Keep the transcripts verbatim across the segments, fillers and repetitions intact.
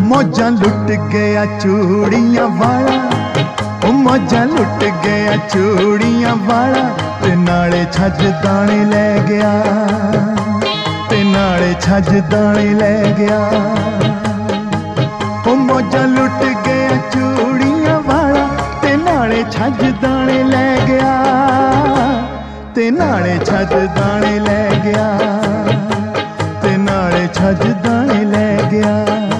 मौजा लुट गया चूड़ियां वाला, ओ मौजा लुट गया चूड़ियां वाला, ते नाले छज दाने ले गया, ते नाले छज दाने ले गया। ओ मौजा लुट गया चूड़ियां वाला, ते नाले छज दाने ले गया, ते नाले छज दाने ले गया, ते नाले छज दाने ले गया।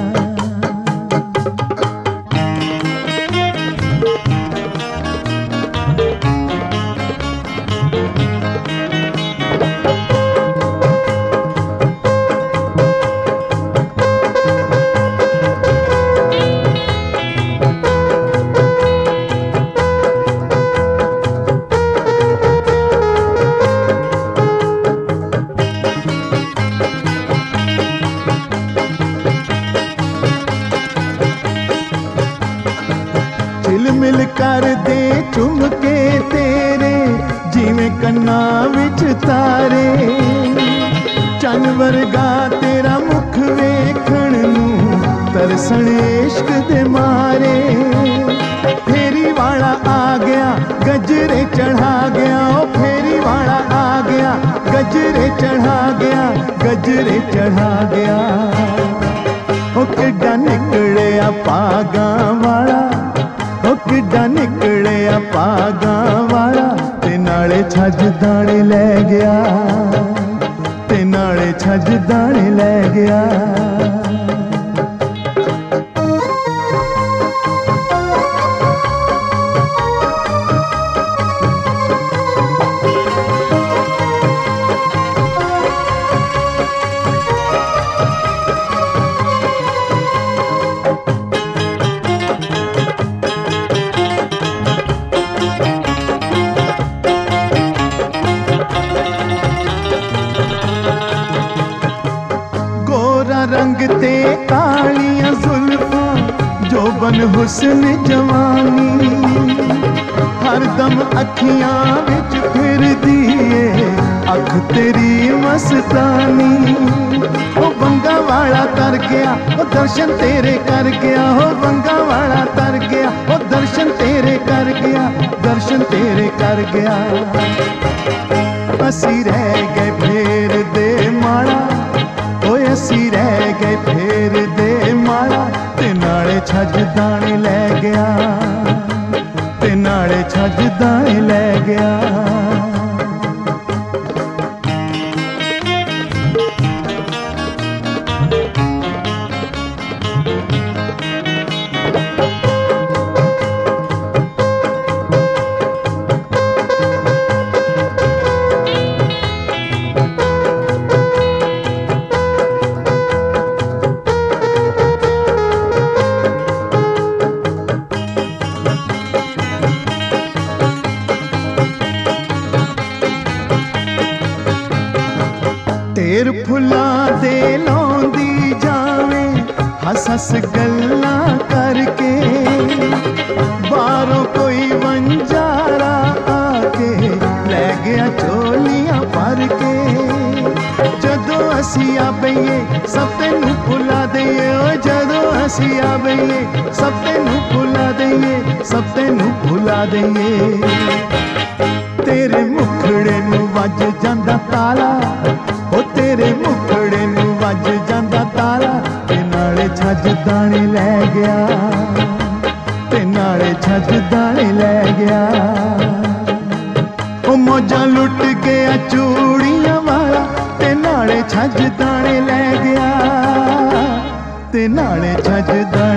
मिल कर दे चुमके तेरे, जिवें कन्ना विच तारे, चन वर्गा तेरा मुख वेखण नूं तरसण इश्क दे मारे। फेरी वाला आ गया गजरे चढ़ा गया, ओ फेरी वाला आ गया गजरे चढ़ा गया, गजरे चढ़ा गया। ओ किड्डा निकलिया पागा वाला, ओ किड्डा निकलिया पागा वाला, ते नाले छज दाने ले गया, ते नाले छज दाने ले गया। रंग ते कालियां जुल्फां, जोबन हुस्न जवानी, हरदम अखियां विच फिरदी ए अख तेरी मस्तानी। ओ बंगा वाला तर गया, ओ दर्शन तेरे कर गया, हो बंगा वाला तर गया, ओ दर्शन तेरे कर गया, दर्शन तेरे कर गया। असी रह गए फेर दे माड़ा, ओए असी रह गए फेर दे माड़ा, ते नाले छज दाने ले गया, ते नाले छज दाने ले गया। ढेर फुला दे लौंदी जावे, हस हस गल्लां करके, बारों कोई वंजारा आके लै गया चोलियां भर के। जदों असी आ बईए सब तेनू भुला दईए, ओ जदों असी आ बईए सब तेनू भुला दईए, सब तेनू भुला दईए। तेरे मुखड़े नू वज जांदा ताला, ओ तेरे मुखड़े नू वज जांदा ताला, ते नाले छज दाने ले गया, ते नाले छज दाने ले गया। ओ मौजा लुट गया चूड़ियां वाला, ते नाले छज दाने ले गया, ते नाले छज दाने